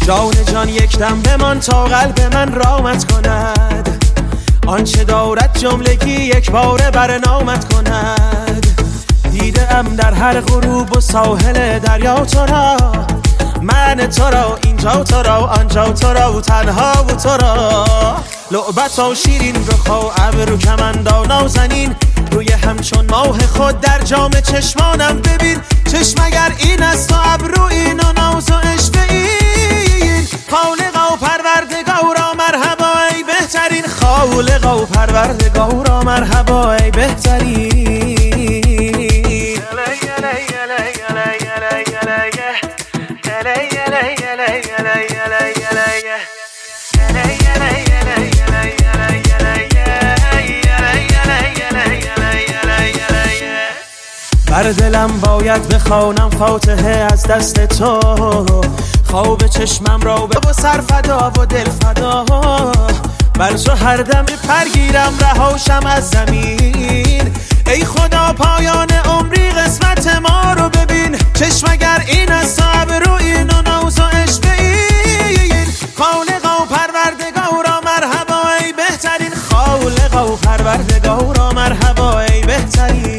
جان جان یک دم بمان تا قلب من رامت کند، آنچه دارد جملگی یک باره برنامت کند. دیده ام در هر غروب و ساحل دریا تو را، من تو را اینجا تو را آنجا تو را و تنها و تو را. لعبت و شیرین رخ و ابرو کمندان نازنین، روی همچون ماه خود در جام چشمانم ببین. چشم اگر این است و ابرو این و ناز و عشق این، خالقا و پروردگارا مرحبا ای بهترین، خالقا و پروردگارا مرحبا ای بهترین. بر دلم باید بخوانم فاتحه از دست تو، خواب چشمم را به و سر فدا و دل فدا. بر تو هر دم پرگیرم رهاشم از زمین، ای خدا پایان عمری قسمت ما رو ببین. چشم اگر این است و ابرو این و ناز و عشق این، خالقا و پروردگارا مرحبا ای بهترین، خالقا و پروردگارا مرحبا ای بهترین.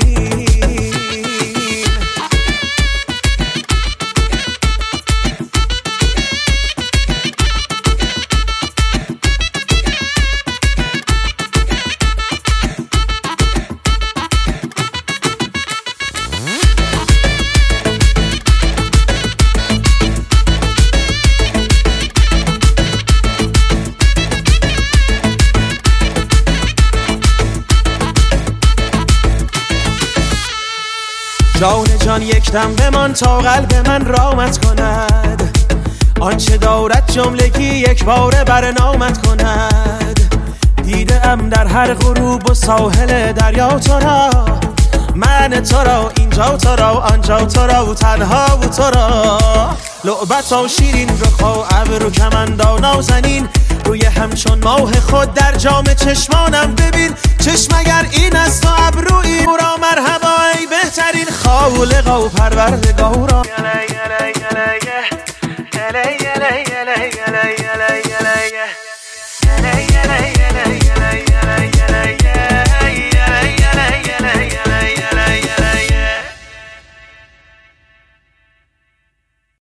جان جان یک دم بمان تا قلب من رامت کند، آنچه دارد جملگی یک باره برنامت کند. دیده ام در هر غروب و ساحل دریا تو را، من تو را اینجا تو را آنجا تو را و تنها و تو را. لعبت و شیرین رخ و ابرو کمندان نازنین، روی همچون ماه خود در جام چشمانم ببین. چشم اگر این است و ابرو این را مرحبا ای بهترین، خالقا و پروردگارا.